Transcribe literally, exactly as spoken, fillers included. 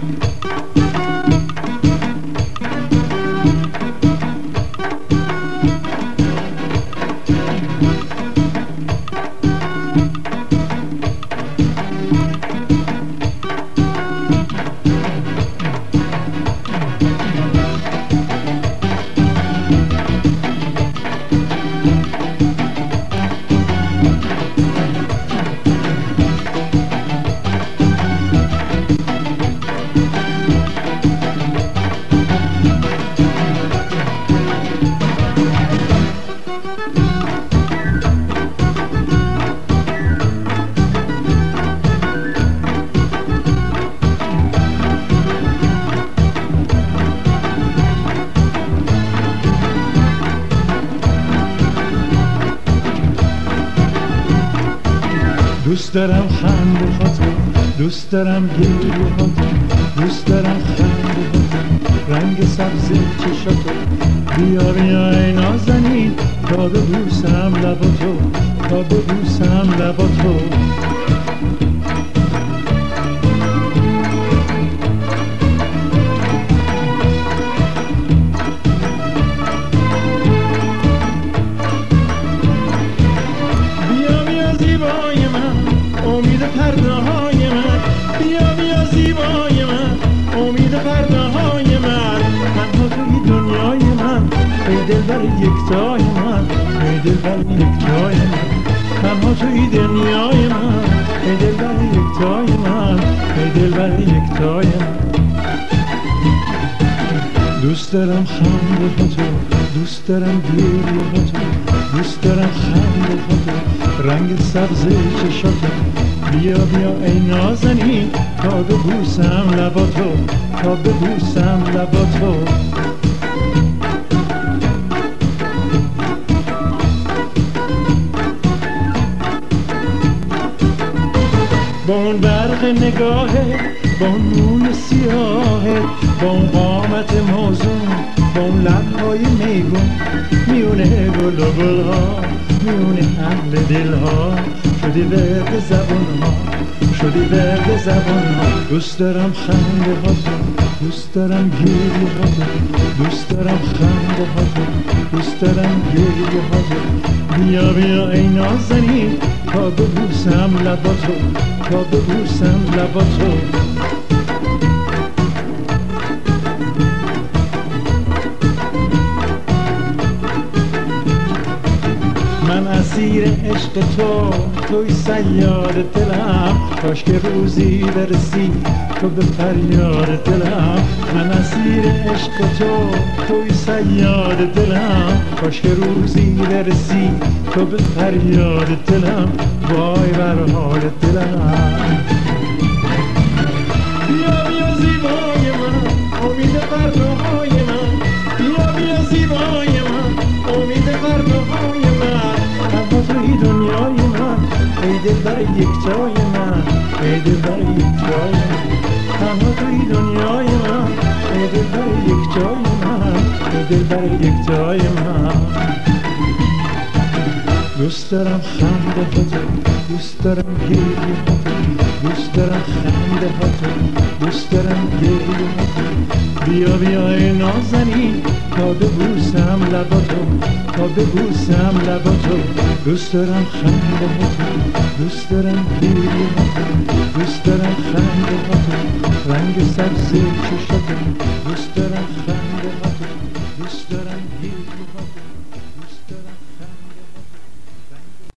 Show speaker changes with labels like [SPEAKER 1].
[SPEAKER 1] دوست دارم خنده هاتو، دوست دارم گریه هاتو، دوست دارم خنده هاتو، رنگ سبز چشاتو. بیا بیا ای نازنین تا ببوسم لباتو، تا ببوسم لباتو. پرده های من، بیا بیا زیبای من، امید پرده های من. تنها توی دنیای من، ای دلبر یکتای من، ای دلبر یکتای من. تنها توی دنیای من، ای دلبر یکتای من، ای دلبر یکتای من. دوست دارم خنده هاتو، دوست دارم گریه هاتو، دوست دارم خنده هاتو، رنگ سبز چشاتو. بیا بیا ای نازنین تا ببوسم لباتو، تا ببوسم لباتو. با اون برق نگاهه، با اون موی سیاهه، با اون قامت موزون، با اون لبهای میگون، میونه گل و گلها، میونه اهل دلها، شدی ورد زبون ها، شدی ورد زبون ها. دوست دارم خنده هاتو، دوست دارم گریه هاتو، دوست دارم خنده هاتو، دوست دارم گریه هاتو. بیا بیا ای نازنین تا ببوسم لباتو، تا ببوسم لباتو. من اسیر عشق تو، توی صیاد دلم، کاش که روزی برسی تو به فریاد دلم. من اسیر عشق تو، توی صیاد دلم، کاش که روزی برسی تو به فریاد دلم. وای بر حال دلم. بیا بیا زیبای من، امید پرده های من، بیا بیا زیبای من، امید پرده های من. تنها توی دنیای من، ای دلبر یکتای من، ای دلبر یکتای من. تنها توی دنیای من، ای دلبر یکتای من، ای دلبر یکتای من. دوست دارم خنده هاتو، دوست دارم گریه هاتو، دوست دارم خنده هاتو، دوست دارم گریه هاتو. بیا بیا ای نازنین تا ببوسم لباتو، تا ببوسم لباتو. دوست دارم خنده هاتو، دوست دارم گریه هاتو، دوست دارم خنده هاتو، رنگ سبز چشاتو. دوست دارم خنده هاتو، دوست دارم